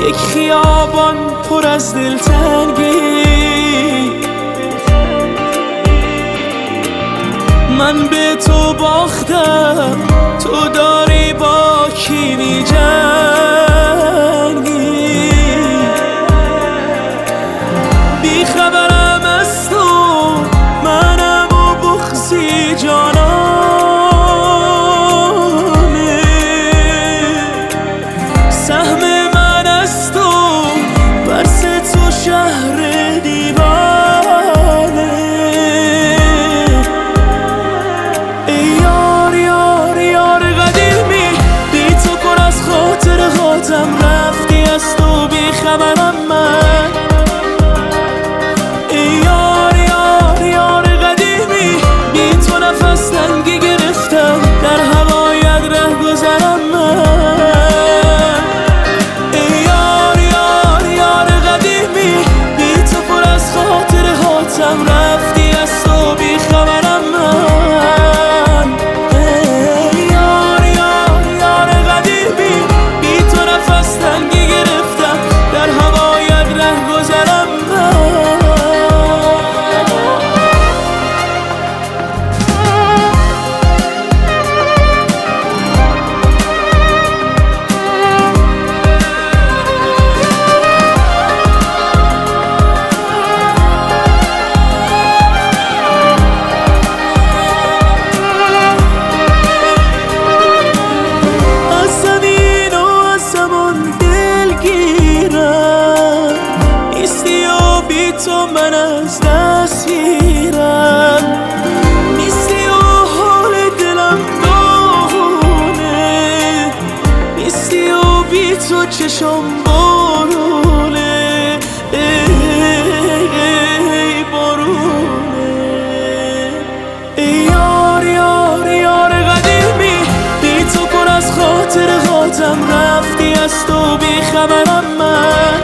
یک خیابان پر از دلتنگی، من به تو باختم، تو داری با کی می‌جنگی. بی خبرم از تو، منم و بغضی جانانه. سهم من از تو، برس تو شهر دیوانه. ای یار یار یار قدیمی، بی تو پر از خاطراتم، رفتی از تو بی خبرم من. ای یار یار یار قدیمی، بی تو نفس تنگی گرفتم، در هوایت ره گذرم من. ای یار یار یار قدیمی، بی تو پر از خاطراتم، رفتی از تو بی خبرم من. ای یار یار یار قدیمی، بی تو نفس تنگی گرفتم، در هوایت ره گذرم من. تو من از دست میرم، نیستی و حال دلم داغونه، نیستی و بی تو چشم بارونه. ای بارونه. ای یار یار یار قدیمی، بی تو پر از خاطراتم، رفتی از تو بی خبرم من.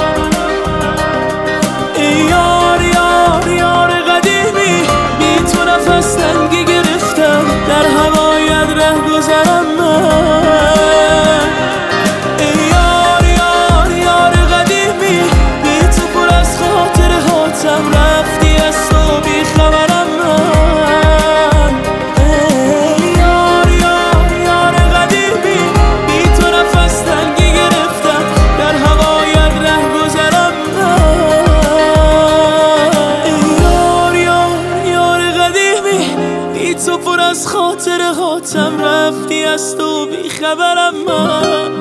یار یار یار قدیمی، بی تو نفس تنگی گرفتم، در هوایت ره گذرم من. ای یار یار یار قدیمی، بی تو پر از خاطراتم، رفتی از تو بی خبرم من. ای یار یار یار قدیمی، بی تو نفس تنگی گرفتم، در هوایت ره گذرم من. تو پر از خاطراتم، رفتی از تو بی خبرم من.